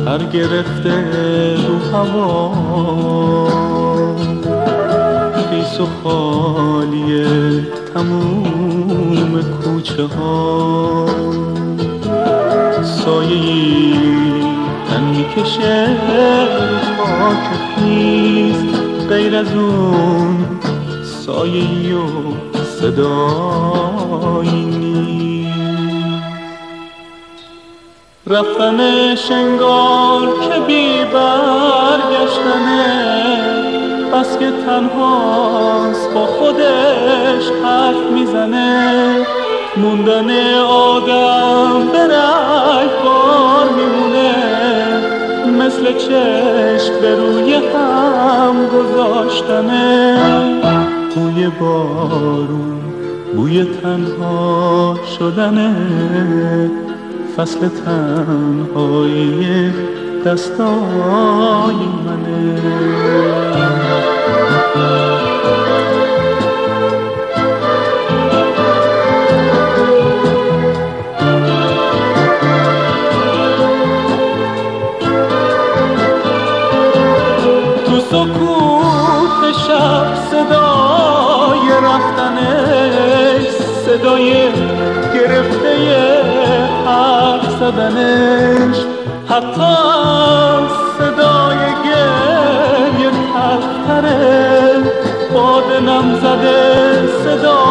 پر گرفته رو هوا، خیس و خالی تموم کوچه ها، سایه‌ای تن میکشه خاک خیز، غیر از اون سایه‌ای و صدایی نیست. رفتنش انگار که بی برگشتنه، بس که تنهاست با خودش حرف میزنه. موندن آدم به رگبار میمونه، مثل چشم به روی هم گذاشتنه. بوی بارون، بوی تنها شدنه، فصل تنهایی دستای منه. تو سکوت شب صدای رفتنش، صدای گرفته حرف زدنش، حتی صدای گریه تلختره، باد نم زده صدا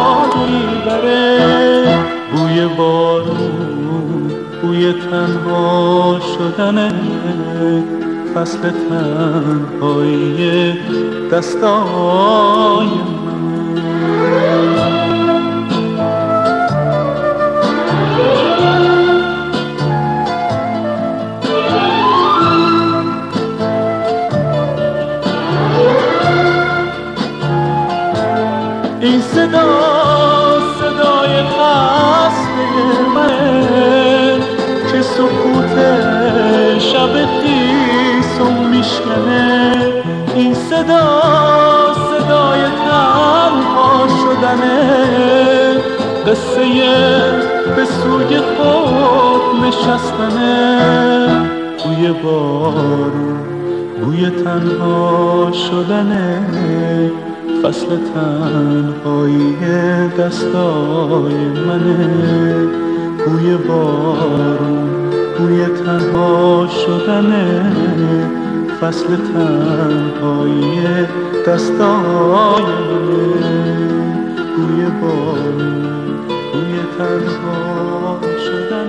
میبره. بوی بارون، بوی تنها شدنه، فصل تنهایی دستای این صدا، صدای خسته منه که سکوت شب خیسم میشکنه. این صدا، صدای تنها شدنه، قصه به سوی خود نشستنه. بوی بارون، بوی تنها شدنه، فصل تنهایی دستای منه. بوی بارون، بوی تنها شدنه، فصل تنهایی دستای منه. بوی بارون، بوی تنها شدنه.